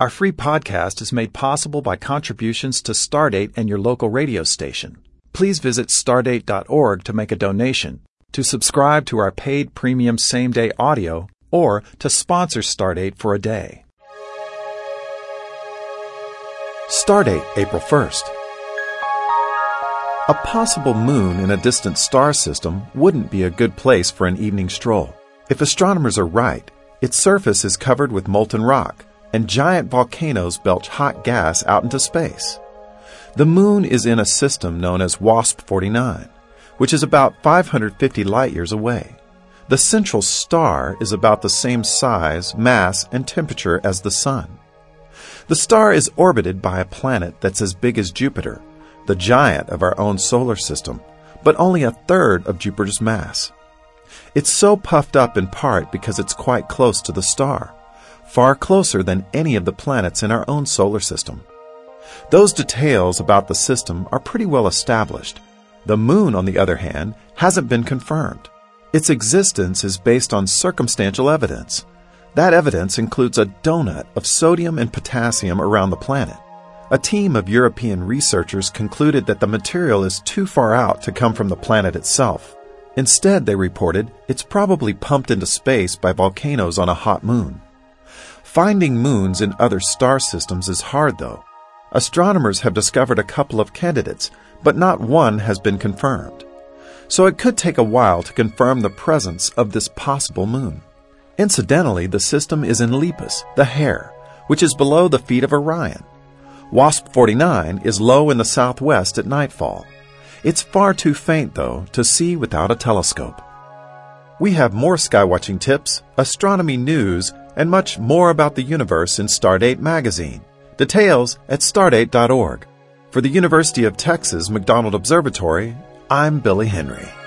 Our free podcast is made possible by contributions to Stardate and your local radio station. Please visit stardate.org to make a donation, to subscribe to our paid premium same-day audio, or to sponsor Stardate for a day. Stardate, April 1st. A possible moon in a distant star system wouldn't be a good place for an evening stroll. If astronomers are right, its surface is covered with molten rock, and giant volcanoes belch hot gas out into space. The moon is in a system known as WASP-49, which is about 550 light-years away. The central star is about the same size, mass, and temperature as the Sun. The star is orbited by a planet that's as big as Jupiter, the giant of our own solar system, but only a third of Jupiter's mass. It's so puffed up in part because it's quite close to the star, far closer than any of the planets in our own solar system. Those details about the system are pretty well established. The moon, on the other hand, hasn't been confirmed. Its existence is based on circumstantial evidence. That evidence includes a donut of sodium and potassium around the planet. A team of European researchers concluded that the material is too far out to come from the planet itself. Instead, they reported, it's probably pumped into space by volcanoes on a hot moon. Finding moons in other star systems is hard, though. Astronomers have discovered a couple of candidates, but not one has been confirmed. So it could take a while to confirm the presence of this possible moon. Incidentally, the system is in Lepus, the Hare, which is below the feet of Orion. WASP-49 is low in the southwest at nightfall. It's far too faint, though, to see without a telescope. We have more skywatching tips, astronomy news, and much more about the universe in Stardate magazine. Details at stardate.org. For the University of Texas McDonald Observatory, I'm Billy Henry.